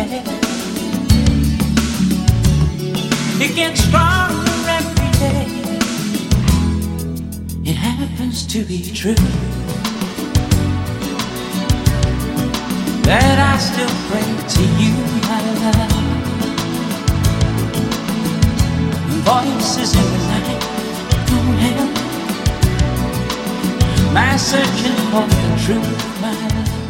day. It gets stronger every day. It happens to be true that I still pray to you, my love. Voices in the night, don't help my searching for the truth, my love.